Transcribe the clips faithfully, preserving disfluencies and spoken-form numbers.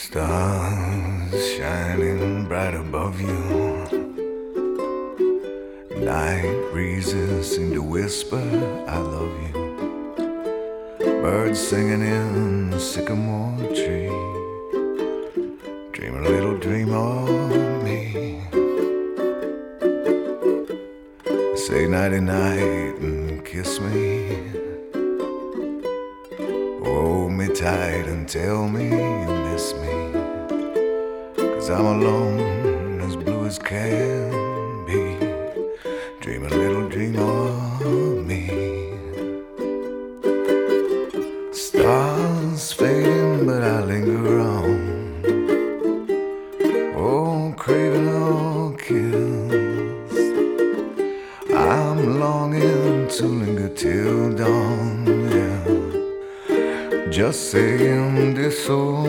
Stars shining bright above you. Night breezes seem to whisper, I love you. Birds singing in the sycamore tree. Dream a little dream of me. Say nighty night and kiss me. Hold me tight and tell me you miss me. 'Cause I'm alone, as blue as can be. Dream a little dream of me. Stars fading, but I linger on. Oh, craving a kiss. I'm longing to linger till dawn, yeah. Just saying this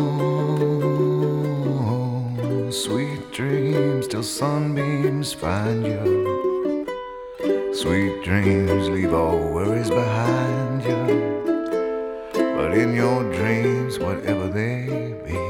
old sweet dreams till sunbeams find you. Sweet dreams leave all worries behind you. But in your dreams, whatever they be,